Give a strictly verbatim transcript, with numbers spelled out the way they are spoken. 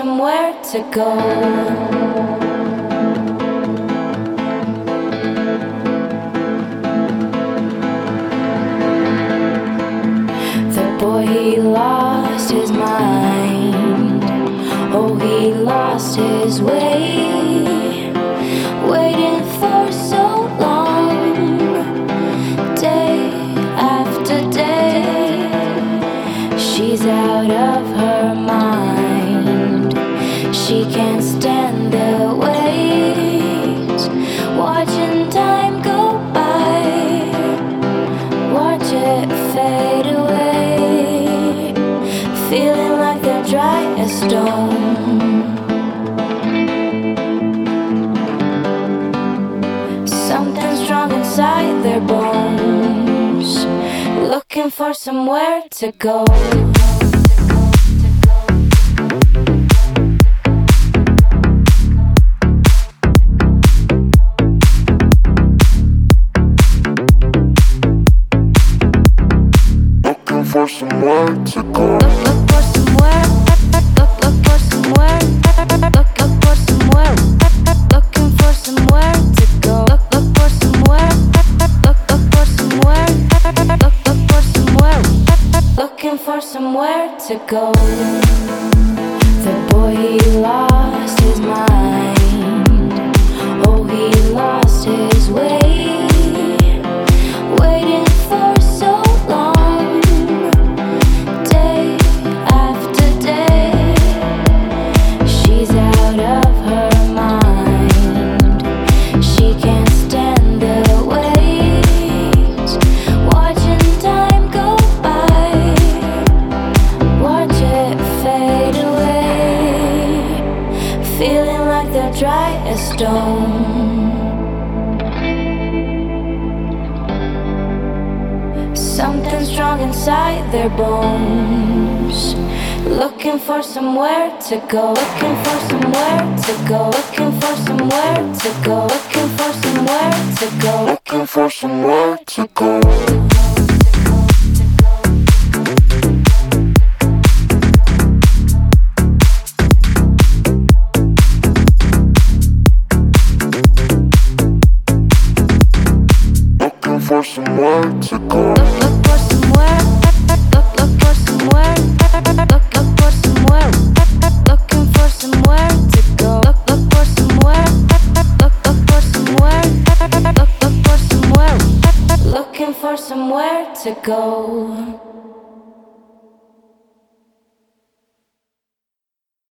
somewhere to go. Boy, he lost his mind. Oh, he lost his way. Waiting for so long, day after day. She's out of her mind. She can't stand the wait. Watching time go by, watch it fade away. Feeling like they're dry as stone. Something strong inside their bones, looking for somewhere to go. Looking for somewhere to go. For somewhere to go. The boy, he lost his mind. Oh, he lost his way. Waiting for so long, day after day. She's out of her mind. She can't stand the wait. Watching time go by, watch it fade away. Feeling like they're dry as stone. Something strong inside their bones, looking for somewhere to go. Looking for somewhere to go. Looking for somewhere to go. Looking for somewhere to go. Looking for somewhere to go. For somewhere to go. Look, look for somewhere. Look, look for somewhere. Look, look for somewhere. Looking for somewhere to go. Look, look for somewhere. Look, look for somewhere. Look, look for somewhere. Looking for somewhere to go.